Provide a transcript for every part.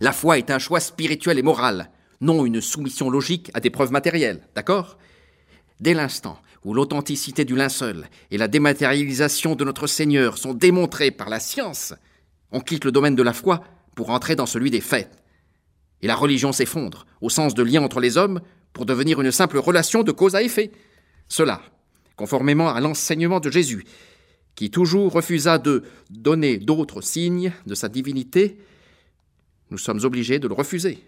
La foi est un choix spirituel et moral, non une soumission logique à des preuves matérielles, d'accord ? Dès l'instant où l'authenticité du linceul et la dématérialisation de notre Seigneur sont démontrées par la science, on quitte le domaine de la foi pour entrer dans celui des faits. Et la religion s'effondre, au sens de lien entre les hommes, pour devenir une simple relation de cause à effet. Cela, conformément à l'enseignement de Jésus, qui toujours refusa de donner d'autres signes de sa divinité, nous sommes obligés de le refuser.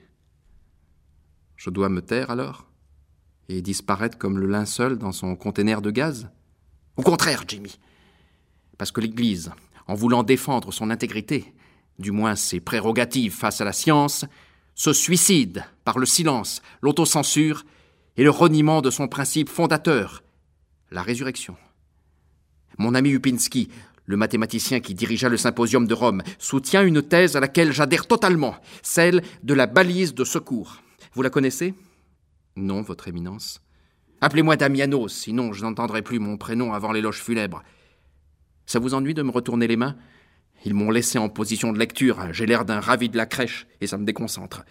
Je dois me taire alors et disparaître comme le linceul dans son conteneur de gaz ? Au contraire, Jimmy, parce que l'Église, en voulant défendre son intégrité, du moins ses prérogatives face à la science, se suicide par le silence, l'autocensure et le reniement de son principe fondateur, la résurrection. Mon ami Upinski, le mathématicien qui dirigea le symposium de Rome, soutient une thèse à laquelle j'adhère totalement, celle de la balise de secours. Vous la connaissez ? Non, votre éminence. Appelez-moi Damiano, sinon je n'entendrai plus mon prénom avant l'éloge funèbre. Ça vous ennuie de me retourner les mains ? Ils m'ont laissé en position de lecture, j'ai l'air d'un ravi de la crèche, et ça me déconcentre.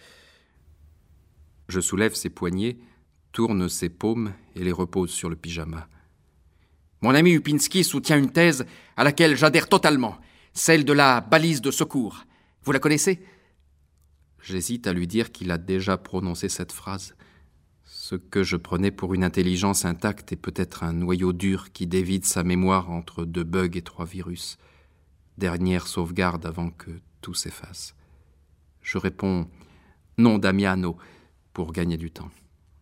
Je soulève ses poignets, tourne ses paumes et les repose sur le pyjama. Mon ami Upinski soutient une thèse à laquelle j'adhère totalement, celle de la balise de secours. Vous la connaissez ? J'hésite à lui dire qu'il a déjà prononcé cette phrase. Ce que je prenais pour une intelligence intacte est peut-être un noyau dur qui dévide sa mémoire entre 2 bugs et 3 virus. Dernière sauvegarde avant que tout s'efface. Je réponds « Non, Damiano », pour gagner du temps.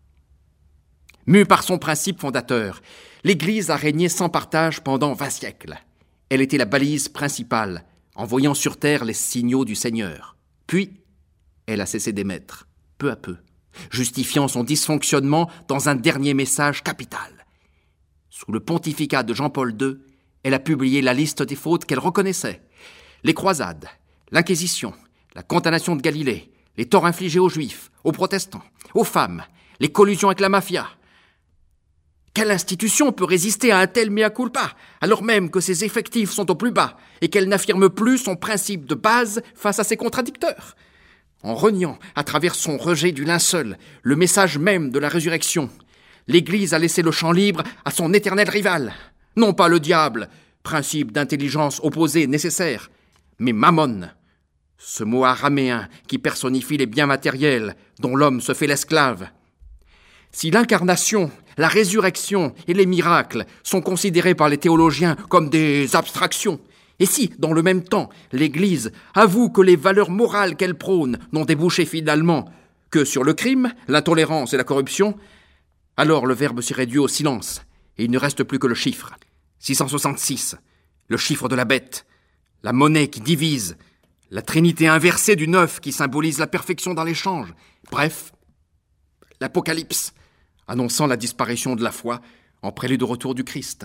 Mue par son principe fondateur, l'Église a régné sans partage pendant 20 siècles. Elle était la balise principale, envoyant sur terre les signaux du Seigneur. Puis, elle a cessé d'émettre, peu à peu, justifiant son dysfonctionnement dans un dernier message capital. Sous le pontificat de Jean-Paul II, elle a publié la liste des fautes qu'elle reconnaissait. Les croisades, l'Inquisition, la condamnation de Galilée, les torts infligés aux Juifs, aux protestants, aux femmes, les collusions avec la mafia. Quelle institution peut résister à un tel mea culpa, alors même que ses effectifs sont au plus bas et qu'elle n'affirme plus son principe de base face à ses contradicteurs ? En reniant, à travers son rejet du linceul, le message même de la résurrection, l'Église a laissé le champ libre à son éternel rival. Non pas le diable, principe d'intelligence opposé nécessaire, mais Mammon, ce mot araméen qui personnifie les biens matériels dont l'homme se fait l'esclave. Si l'incarnation, la résurrection et les miracles sont considérés par les théologiens comme des abstractions, et si, dans le même temps, l'Église avoue que les valeurs morales qu'elle prône n'ont débouché finalement que sur le crime, l'intolérance et la corruption, alors le verbe s'y réduit au silence, et il ne reste plus que le chiffre. 666, le chiffre de la bête, la monnaie qui divise, la trinité inversée du 9 qui symbolise la perfection dans l'échange. Bref, l'Apocalypse, annonçant la disparition de la foi en prélude au retour du Christ.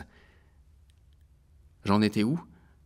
J'en étais où ?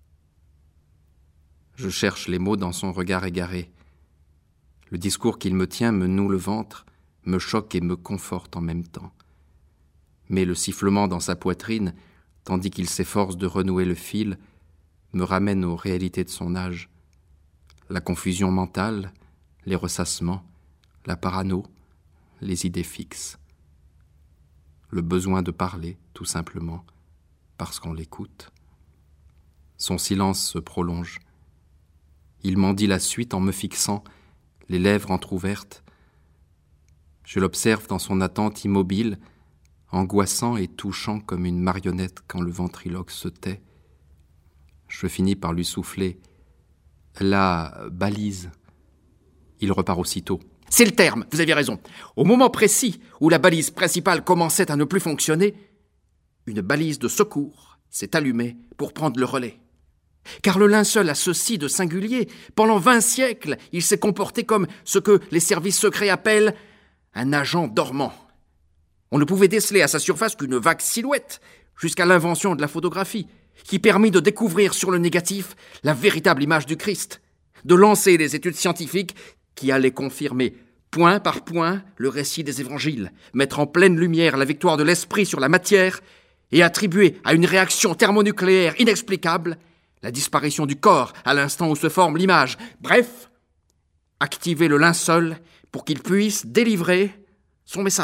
Je cherche les mots dans son regard égaré. Le discours qu'il me tient me noue le ventre, me choque et me conforte en même temps. Mais le sifflement dans sa poitrine, tandis qu'il s'efforce de renouer le fil, me ramène aux réalités de son âge. La confusion mentale, les ressassements, la parano, les idées fixes. Le besoin de parler, tout simplement, parce qu'on l'écoute. Son silence se prolonge. Il m'en dit la suite en me fixant, les lèvres entr'ouvertes. Je l'observe dans son attente immobile, angoissant et touchant comme une marionnette quand le ventriloque se tait. Je finis par lui souffler « la balise ». Il repart aussitôt. « C'est le terme, vous aviez raison. Au moment précis où la balise principale commençait à ne plus fonctionner, une balise de secours s'est allumée pour prendre le relais. Car le linceul a ceci de singulier. Pendant 20 siècles, il s'est comporté comme ce que les services secrets appellent un agent dormant. On ne pouvait déceler à sa surface qu'une vague silhouette, jusqu'à l'invention de la photographie, qui permit de découvrir sur le négatif la véritable image du Christ, de lancer les études scientifiques qui allaient confirmer point par point le récit des évangiles, mettre en pleine lumière la victoire de l'esprit sur la matière et attribuer à une réaction thermonucléaire inexplicable la disparition du corps à l'instant où se forme l'image. Bref, activer le linceul pour qu'il puisse délivrer son message. »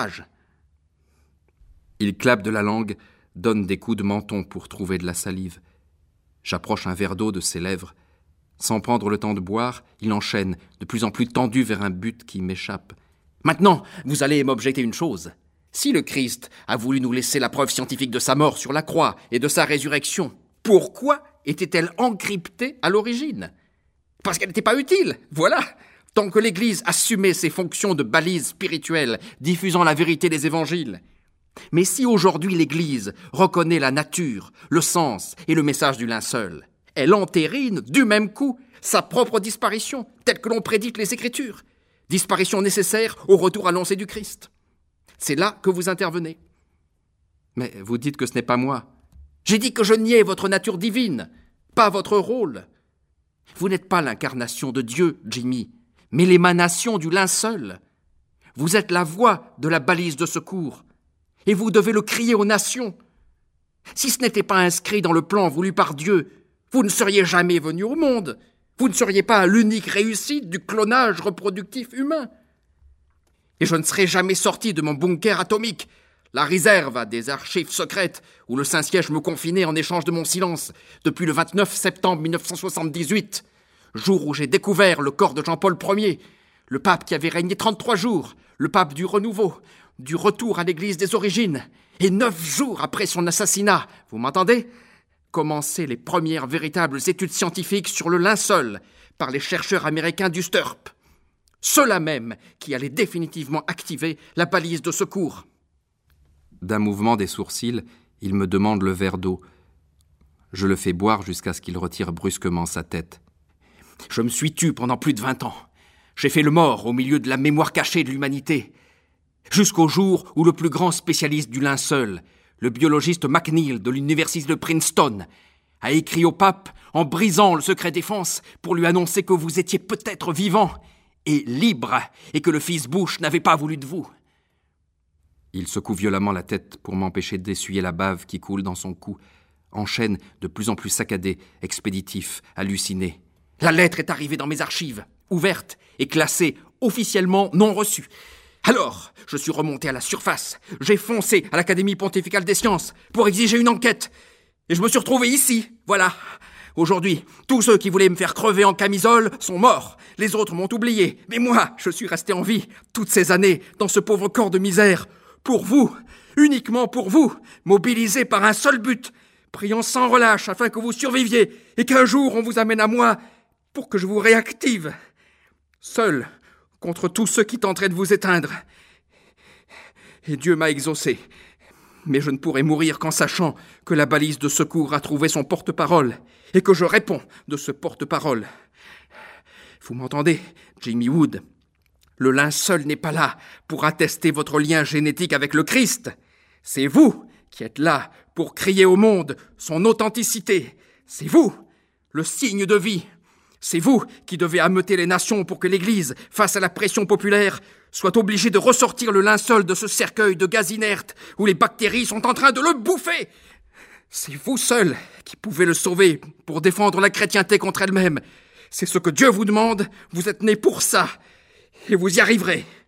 Il clappe de la langue, donne des coups de menton pour trouver de la salive. J'approche un verre d'eau de ses lèvres. Sans prendre le temps de boire, il enchaîne, de plus en plus tendu vers un but qui m'échappe. « Maintenant, vous allez m'objecter une chose. Si le Christ a voulu nous laisser la preuve scientifique de sa mort sur la croix et de sa résurrection, pourquoi était-elle encryptée à l'origine ? Parce qu'elle n'était pas utile, voilà. Tant que l'Église assumait ses fonctions de balise spirituelle, diffusant la vérité des évangiles. Mais si aujourd'hui l'Église reconnaît la nature, le sens et le message du linceul, elle entérine du même coup sa propre disparition, telle que l'on prédite les Écritures. Disparition nécessaire au retour annoncé du Christ. C'est là que vous intervenez. Mais vous dites que ce n'est pas moi. J'ai dit que je niais votre nature divine, pas votre rôle. Vous n'êtes pas l'incarnation de Dieu, Jimmy, mais l'émanation du linceul. Vous êtes la voix de la balise de secours, et vous devez le crier aux nations. Si ce n'était pas inscrit dans le plan voulu par Dieu, vous ne seriez jamais venu au monde. Vous ne seriez pas l'unique réussite du clonage reproductif humain. Et je ne serais jamais sorti de mon bunker atomique, la réserve des archives secrètes où le Saint-Siège me confinait en échange de mon silence depuis le 29 septembre 1978, jour où j'ai découvert le corps de Jean-Paul Ier, le pape qui avait régné 33 jours, le pape du renouveau, du retour à l'Église des origines, et 9 jours après son assassinat, vous m'entendez ? Commençaient les premières véritables études scientifiques sur le linceul par les chercheurs américains du STURP, ceux-là même qui allaient définitivement activer la balise de secours. D'un mouvement des sourcils, il me demande le verre d'eau. Je le fais boire jusqu'à ce qu'il retire brusquement sa tête. Je me suis tu pendant plus de 20 ans. J'ai fait le mort au milieu de la mémoire cachée de l'humanité. Jusqu'au jour où le plus grand spécialiste du linceul, le biologiste McNeil de l'université de Princeton, a écrit au pape en brisant le secret défense pour lui annoncer que vous étiez peut-être vivant et libre et que le fils Bush n'avait pas voulu de vous. Il secoue violemment la tête pour m'empêcher d'essuyer la bave qui coule dans son cou, enchaîne de plus en plus saccadé, expéditif, halluciné. La lettre est arrivée dans mes archives, ouverte et classée officiellement non reçue. Alors, je suis remonté à la surface, j'ai foncé à l'Académie pontificale des sciences pour exiger une enquête. Et je me suis retrouvé ici, voilà. Aujourd'hui, tous ceux qui voulaient me faire crever en camisole sont morts. Les autres m'ont oublié. Mais moi, je suis resté en vie toutes ces années dans ce pauvre corps de misère. Pour vous, uniquement pour vous, mobilisé par un seul but, priant sans relâche afin que vous surviviez et qu'un jour on vous amène à moi pour que je vous réactive. Seul contre tous ceux qui tenteraient de vous éteindre. Et Dieu m'a exaucé. Mais je ne pourrai mourir qu'en sachant que la balise de secours a trouvé son porte-parole et que je réponds de ce porte-parole. Vous m'entendez, Jimmy Wood ? Le linceul n'est pas là pour attester votre lien génétique avec le Christ. C'est vous qui êtes là pour crier au monde son authenticité. C'est vous, le signe de vie. C'est vous qui devez ameuter les nations pour que l'Église, face à la pression populaire, soit obligée de ressortir le linceul de ce cercueil de gaz inerte où les bactéries sont en train de le bouffer. C'est vous seul qui pouvez le sauver pour défendre la chrétienté contre elle-même. C'est ce que Dieu vous demande, vous êtes nés pour ça, et vous y arriverez.